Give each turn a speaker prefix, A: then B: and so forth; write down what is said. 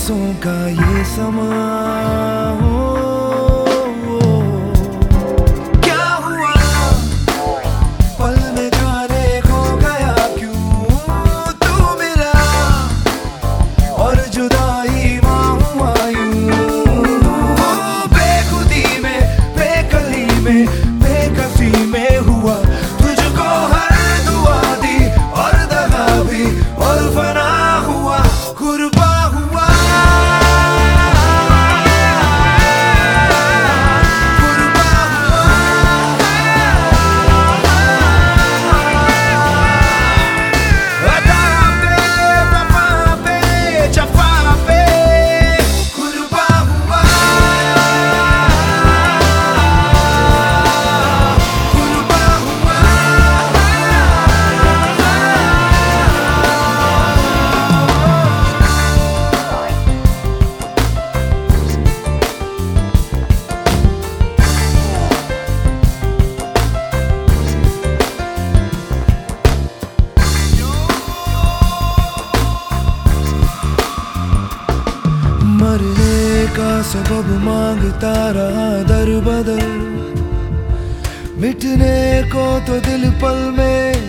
A: सांसों का ये समा हो। क्या हुआ पल में जाने खो गया क्यों तू मिला और जुदाई हुआ यूं। बेखुदी में बेकली में बेकसी में हुआ तुझको हर दुआ दी और दगा भी और फना हुआ कुर्बा हुआ कुर्बा हुआ अदा पे वफा पे जफा पे कुर्बा हुआ कुर्बा हुआ। मरने का सबब मांगता रहा दर बदर, मिटने को तो दिल पल में